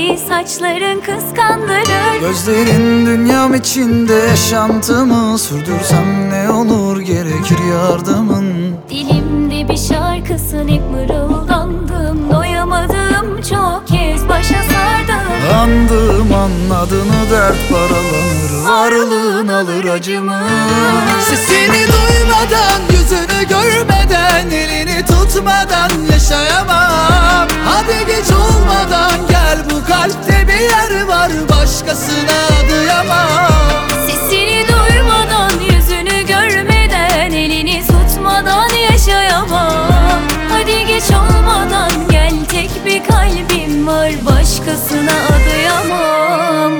Mavi saçların kıskandırır. Gözlerin dünyam içinde yaşantımı sürdürsem ne olur, gerekir yardımın. Dilimde bir şarkısın, hep mırıldandım. Doyamadım, çok kez başa sardım. Andım anladığını, dert paralanır, varlığın alır acımı. Sesini duymadan, yüzünü görmeden, elini tutmadan yaşayamam. Hadi geç olmadan gel, bu kalpte bir yer var, başkasına adayamam. Sesini duymadan, yüzünü görmeden, elini tutmadan yaşayamam. Hadi geç olmadan gel, tek bir kalbim var, başkasına adayamam.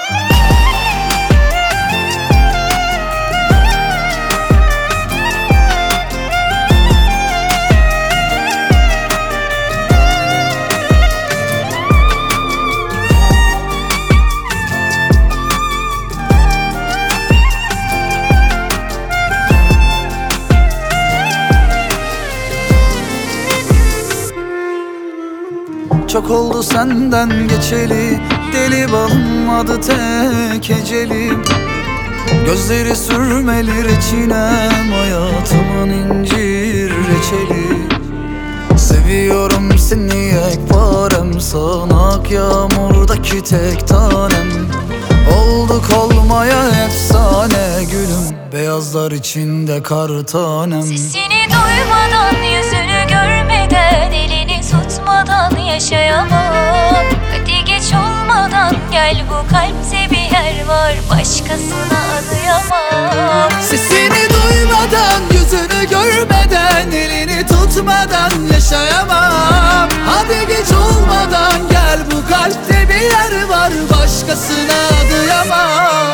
Çok oldu senden geçeli, deli balım adı tek ecelim. Gözleri sürmeli reçinem, hayatımın incir reçeli. Seviyorum seni yekparem, sağanak yağmurdaki tek tanem. Olduk olmaya efsane gülüm, beyazlar içinde kar tanem. Sesini duymadan, yüzünü görmeden, elini tutmadan yaşayamam. Hadi geç olmadan gel, bu kalpte bir yer var, başkasına adayamam. Sesini duymadan, yüzünü görmeden, elini tutmadan yaşayamam. Hadi geç olmadan gel, bu kalpte bir yer var, başkasına adayamam.